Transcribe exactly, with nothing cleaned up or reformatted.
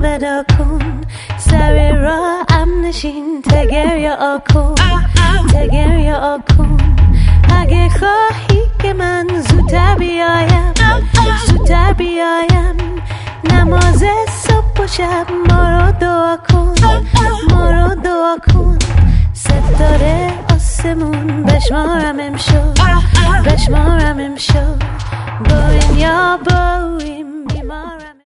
ودا کن سر راه ام نشین تگریا آکن تگریا آکن اگه خواهی که من زودتر بیایم زودتر بیایم نماز صبح و شب ما رو دعا کن ما رو دعا کن ستاره آسمون بشمارم امشب بشمارم امشب با این یا با این بیمارم